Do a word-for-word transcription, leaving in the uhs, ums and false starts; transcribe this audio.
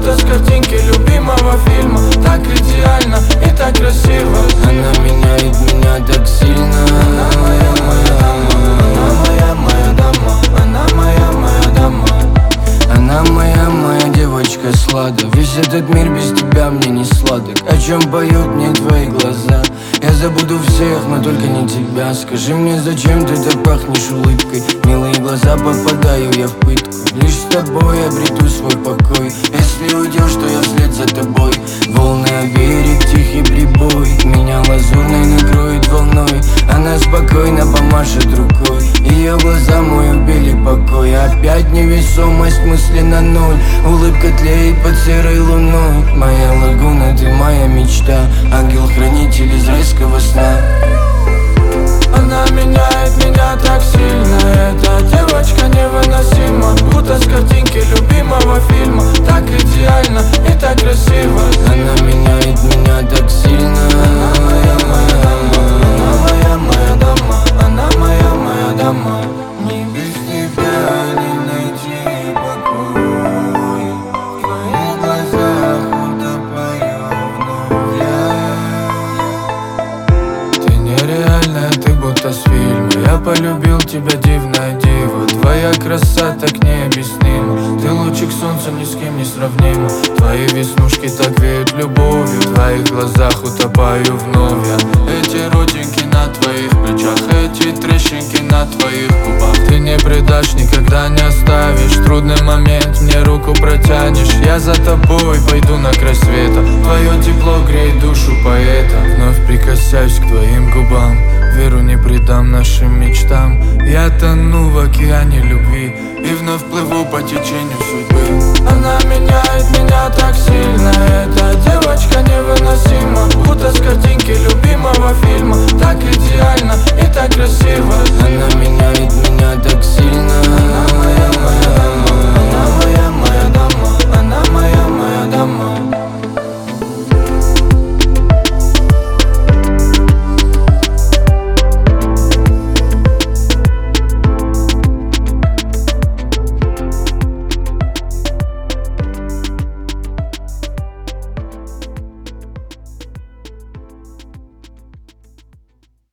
будто с картинки любимого фильма. Так идеально и так красиво. Она меняет меня так сильно. Она моя, моя дама, она моя, моя дама, она моя, моя дама. Она моя, моя девочка слада. Весь этот мир без тебя мне не сладок. О чем поют мне твои глаза? Я забуду всех, но только не тебя. Скажи мне, зачем ты так пахнешь улыбкой? Милые глаза, попадаю я в пытку. Лишь с тобой обрету свой покой. Если уйдешь, то я вслед за тобой. Волны о берег, тихий прибой. Меня лазурной накроет волной. Она спокойно помашет рукой. Ее глаза мой убили покой. Опять невесомость, мысли на ноль. Улыбка тлеет под серой луной. Моя лагуна, ты моя мечта. Ангел-хранитель из райского сна. Она меняет меня так сильно. Эта девочка невыносима, будто с картинки любимого фильма. Так идеально и так красиво. Она меняет меня так сильно. Она моя, моя дама, она моя, моя дама, она моя, моя дама. Не без тебя не найти покой. В твоих глазах утопаю вновь я. Ты нереальная, ты будто с фильма. Я полюбил тебя, дивная дива. Твоя краса так необъяснима. Ты лучик солнца, ни с кем не сравнима. Твои веснушки так веют любовью. В твоих глазах утопаю вновь я. Эти родинки на твоих плечах, эти трещинки на твоих губах. Ты не предашь, никогда не оставишь. В трудный момент мне руку протянешь. Я за тобой пойду на край света. Твое тепло греет душу поэта. Вновь прикасаюсь к твоим губам. Веру не предам нашим мечтам. Я тону в океане любви и вновь плыву по течению судьбы. Она меняет меня так сильно. Эта девочка невыносима, будто с картинки любимого